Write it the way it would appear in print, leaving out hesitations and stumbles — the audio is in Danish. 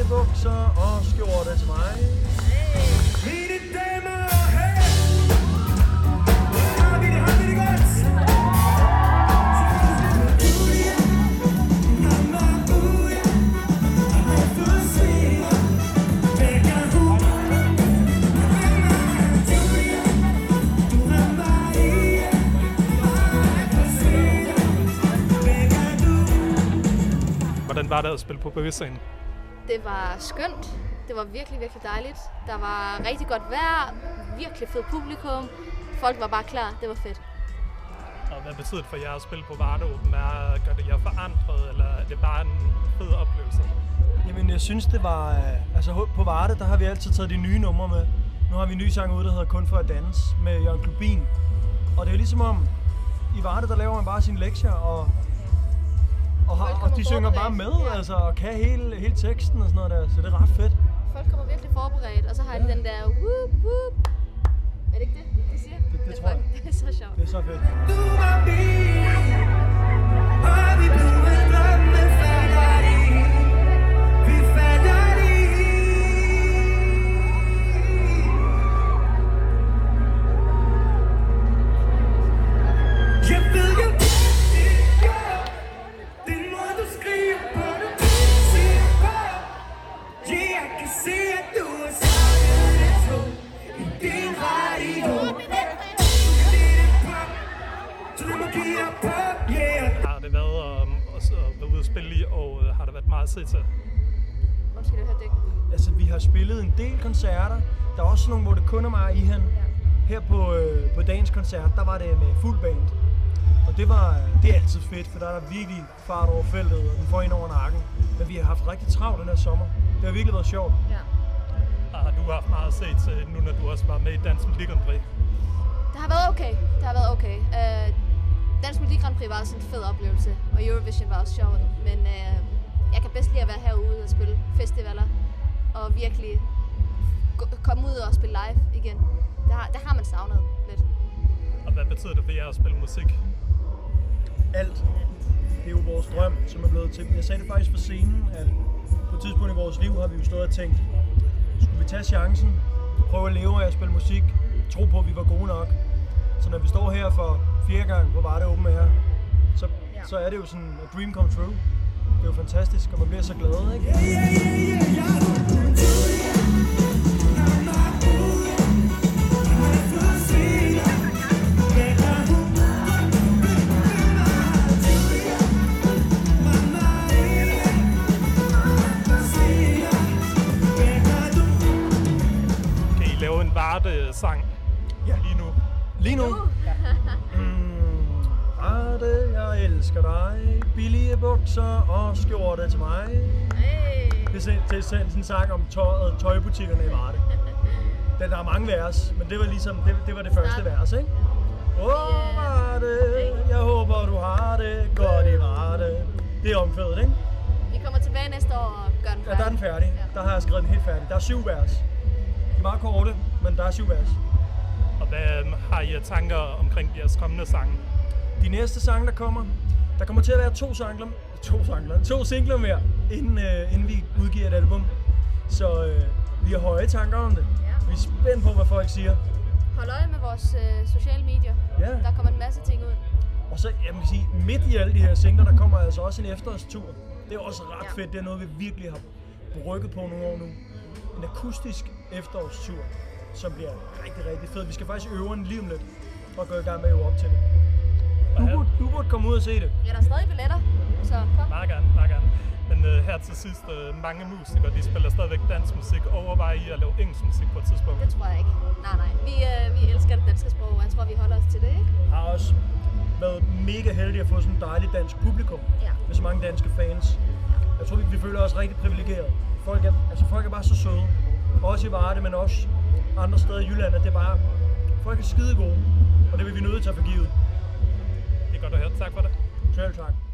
bukser og skjorte til mig. Mine damer og herrer, har vi det godt? Hvordan var det at spille på Bøgescenen? Det var skønt. Det var virkelig, virkelig dejligt. Der var rigtig godt vejr, virkelig fed publikum. Folk var bare klar. Det var fedt. Og hvad betyder det for jer at spille på Varde Open Air? Gør det jer forandret, eller er det bare en fed oplevelse? Jamen, jeg synes, det var... Altså, på Varde, der har vi altid taget de nye numre med. Nu har vi en ny sang ude, der hedder Kun for at danse, med Jørgen Klubin. Og det er ligesom om, i Varde, der laver man bare sine lektier, og de synger bare med, ja. Altså, og kan hele teksten og sådan noget der, så det er ret fedt. Folk kommer virkelig forberedt, og så har de den der whoop whoop. Er det ikke det, de siger? Det tror jeg. Det er så sjovt. Det er så fedt. Du var min, og vi blev en drømme falder i. Vi falder i. Jeg ved jo, den måde du skriver på, du siger på. Ja, jeg kan se, at du er savnet det to i din radio. Har det været at være ude at spille i, og har der været meget at se til? Undskyld, jeg hørte det ikke. Altså, vi har spillet en del koncerter. Der er også nogle, hvor det kun er mig og Ihan. Her på dagens koncert, der var det med fuld band. Og det er altid fedt, for der er virkelig fart over feltet, og den får ind over nakken. Men vi har haft rigtig travlt den her sommer. Det har virkelig været sjovt. Ja. Har du haft meget at se til, nu når du også var med i Dansk Melodi Grand Prix? Det har været okay. Dansk Melodi Grand Prix var også en fed oplevelse, og Eurovision var også sjovt. Men jeg kan bedst lide at være herude og spille festivaler, og virkelig komme ud og spille live igen. Det har man savnet lidt. Og hvad betyder det for jer at spille musik? Alt. Det er jo vores drøm, som er blevet til. Jeg sagde det faktisk på scenen, at på et tidspunkt i vores liv har vi jo stået og tænkt, skulle vi tage chancen, prøve at leve af at spille musik, tro på, at vi var gode nok. Så når vi står her for 4. gang på Varde Open Air, så er det jo sådan a dream come true. Det er jo fantastisk, og man bliver så glad, ikke? Kan I lave en Varde-sang lige nu? Lige nu? Varde, jeg elsker dig. Billige bukser og skjorte til mig. Det er sådan en sang om tøjbutikkerne i Varde. Der er mange vers, men det var ligesom det var det første vers, ikke? Varde, jeg håber du har det godt i Varde. Det er omkvædet, ikke? Vi kommer tilbage næste år og gør den færdig. Ja, der er den færdig. Der har jeg skrevet den helt færdig. Der er 7 vers. De er meget korte, men der er 7 vers. Og hvad har I tanker omkring jeres kommende sange? De næste sange, der kommer til at være 2 singler mere, inden vi udgiver et album. Så vi har høje tanker om det. Ja. Vi er spændt på, hvad folk siger. Hold øje med vores sociale medier. Ja. Der kommer en masse ting ud. Og så, jeg vil sige, midt i alle de her singler, der kommer altså også en efterårstur. Det er også ret fedt. Det er noget, vi virkelig har brygget på nogle år nu. En akustisk efterårstur, som bliver rigtig, rigtig fed. Vi skal faktisk øve den lige om lidt, og gå i gang med at øve op til det. Du burde komme ud og se det. Ja, der er stadig billetter, så kom. Meget gerne. Men her til sidst, mange musikere, de spiller stadigvæk dansk musik. Overvejer I at lave engelsk musik på et tidspunkt? Det tror jeg ikke. Nej. Vi elsker det danske sprog, og jeg tror, vi holder os til det, ikke? Jeg har også været mega heldige at få sådan en dejlig dansk publikum. Ja. Med så mange danske fans. Jeg tror, vi føler os rigtig privilegeret. Folk er bare så søde. Også i Varde, men også andre steder i Jylland, at det er bare... Folk er skide gode, og det vil vi nødt til at få givet. Det er godt at høre. Tak for det. Selv tak.